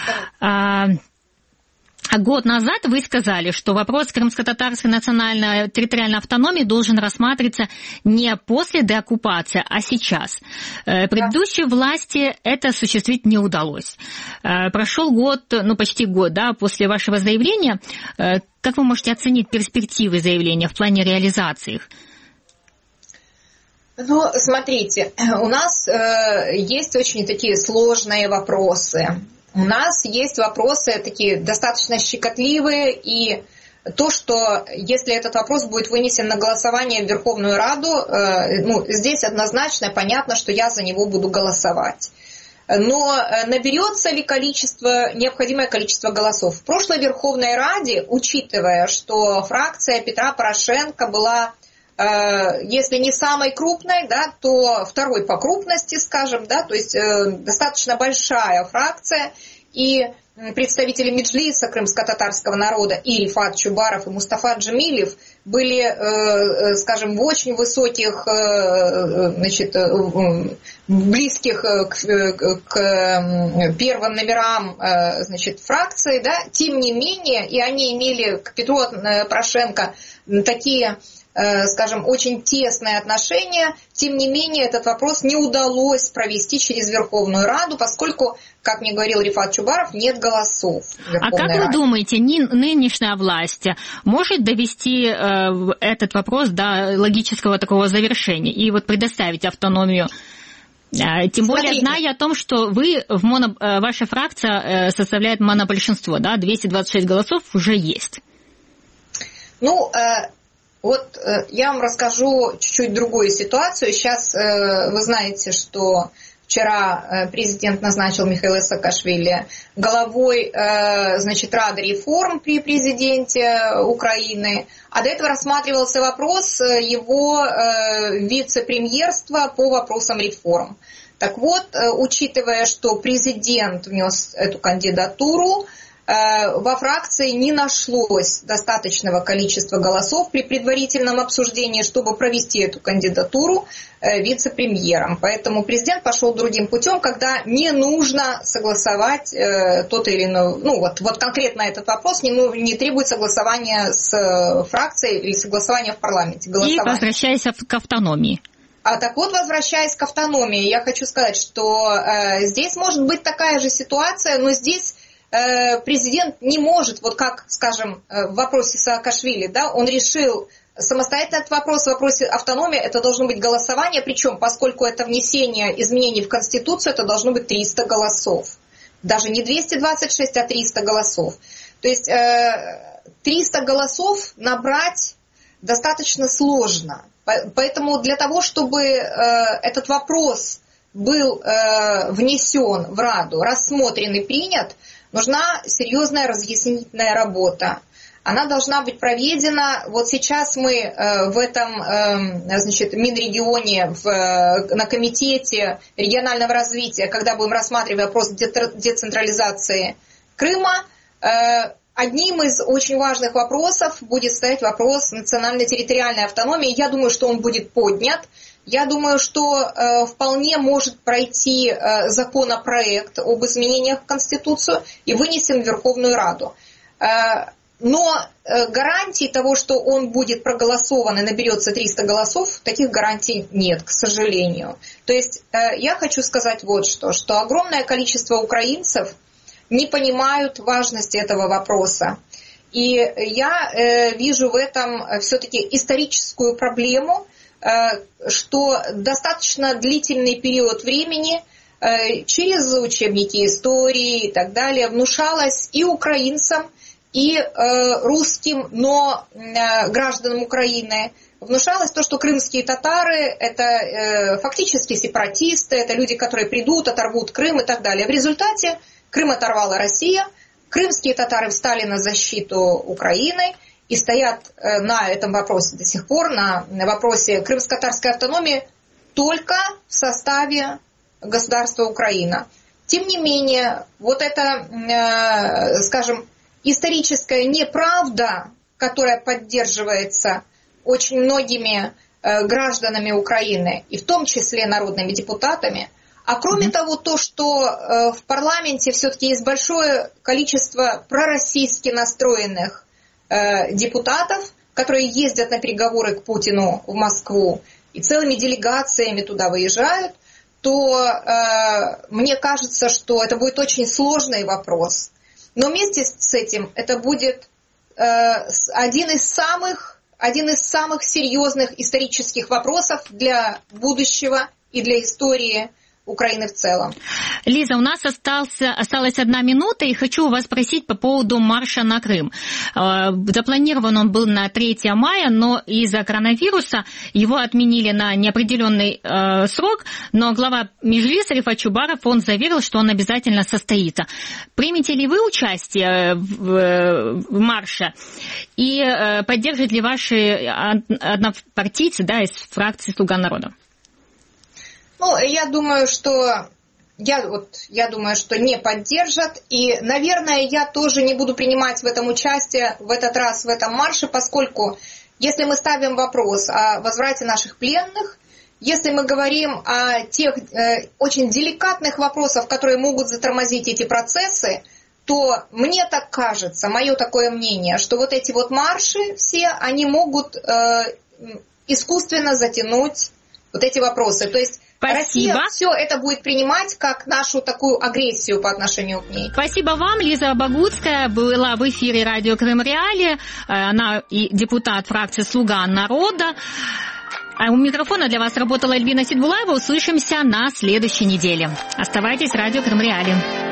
Speaker 2: Год назад вы сказали, что вопрос крымско-татарской национальной территориальной автономии должен рассматриваться не после деоккупации, а сейчас. Предыдущей власти это осуществить не удалось. Прошел год, почти год, после вашего заявления. Как вы можете оценить перспективы заявления в плане реализации их?
Speaker 3: Смотрите, у нас есть очень такие сложные вопросы. У нас есть вопросы такие достаточно щекотливые, и то, что если этот вопрос будет вынесен на голосование в Верховную Раду, здесь однозначно понятно, что я за него буду голосовать. Но наберется ли необходимое количество голосов? В прошлой Верховной Раде, учитывая, что фракция Петра Порошенко была если не самой крупной, да, то второй по крупности, скажем, да, то есть достаточно большая фракция, и представители Меджлиса крымско-татарского народа и Рифат Чубаров и Мустафа Джемилев были, скажем, в очень высоких, значит, близких к первым номерам, значит, фракции, да, тем не менее, и они имели к Петру Порошенко такие, скажем, очень тесные отношения, тем не менее этот вопрос не удалось провести через Верховную Раду, поскольку, как мне говорил Рифат Чубаров, нет голосов.
Speaker 2: А как вы думаете, нынешняя власть может довести этот вопрос до логического такого завершения и вот предоставить автономию? Тем более, зная о том, что ваша фракция составляет монобольшинство, да, 226 голосов уже есть.
Speaker 3: Ну, вот я вам расскажу чуть-чуть другую ситуацию. Сейчас вы знаете, что вчера президент назначил Михаила Саакашвили главой, значит, Рады реформ при президенте Украины, а до этого рассматривался вопрос его вице-премьерства по вопросам реформ. Так вот, учитывая, что президент внес эту кандидатуру, во фракции не нашлось достаточного количества голосов при предварительном обсуждении, чтобы провести эту кандидатуру вице-премьером. Поэтому президент пошел другим путем, когда не нужно согласовать тот или иной, ну вот конкретно этот вопрос не требует согласования с фракцией или согласования в парламенте.
Speaker 2: И возвращаясь к автономии.
Speaker 3: Так вот, возвращаясь к автономии, я хочу сказать, что здесь может быть такая же ситуация, но здесь президент не может, вот как, скажем, в вопросе Саакашвили, да, он решил самостоятельно этот вопрос, в вопросе автономии это должно быть голосование, причем, поскольку это внесение изменений в Конституцию, это должно быть 300 голосов. Даже не 226, а 300 голосов. То есть 300 голосов набрать достаточно сложно. Поэтому для того, чтобы этот вопрос был внесен в Раду, рассмотрен и принят, нужна серьезная разъяснительная работа. Она должна быть проведена. Вот сейчас мы в этом, значит, Минрегионе, на комитете регионального развития, когда будем рассматривать вопрос децентрализации Крыма, одним из очень важных вопросов будет стоять вопрос национально-территориальной автономии. Я думаю, что он будет поднят. Я думаю, что вполне может пройти законопроект об изменениях в Конституцию и вынесен в Верховную Раду. Но гарантий того, что он будет проголосован и наберется 300 голосов, таких гарантий нет, к сожалению. То есть я хочу сказать вот что огромное количество украинцев не понимают важности этого вопроса. И я вижу в этом все-таки историческую проблему, что достаточно длительный период времени через учебники истории и так далее внушалось и украинцам, и русским, но гражданам Украины, внушалось то, что крымские татары – это фактически сепаратисты, это люди, которые придут, оторвут Крым и так далее. В результате Крым оторвала Россия, крымские татары встали на защиту Украины и стоят на этом вопросе до сих пор, на вопросе крымско-татарской автономии только в составе государства Украина. Тем не менее, вот эта, скажем, историческая неправда, которая поддерживается очень многими гражданами Украины, и в том числе народными депутатами, а кроме того, то, что в парламенте все-таки есть большое количество пророссийски настроенных депутатов, которые ездят на переговоры к Путину в Москву и целыми делегациями туда выезжают, то мне кажется, что это будет очень сложный вопрос. Но вместе с этим это будет один из самых серьезных исторических вопросов для будущего и для истории Украины в целом.
Speaker 2: Лиза, у нас осталась 1 минута, и хочу вас спросить по поводу марша на Крым. Запланирован он был на 3 мая, но из-за коронавируса его отменили на неопределенный срок, но глава Меджлиса Рифат Чубаров, он заверил, что он обязательно состоится. Примете ли вы участие в марше и поддержат ли ваши однопартийцы, да, из фракции «Слуга народа»?
Speaker 3: Ну, я думаю, что не поддержат. И, наверное, я тоже не буду принимать в этом участие в этот раз в этом марше, поскольку если мы ставим вопрос о возврате наших пленных, если мы говорим о тех очень деликатных вопросах, которые могут затормозить эти процессы, то мне так кажется, мое такое мнение, что вот эти вот марши все, они могут искусственно затянуть вот эти вопросы. То есть
Speaker 2: Спасибо.
Speaker 3: Россия все это будет принимать как нашу такую агрессию по отношению к ней.
Speaker 2: Спасибо вам. Лиза Богуцкая была в эфире радио Крым Реалии. Она и депутат фракции «Слуга народа». А у микрофона для вас работала Эльвина Сидбулаева. Услышимся на следующей неделе. Оставайтесь в радио Крым Реалии.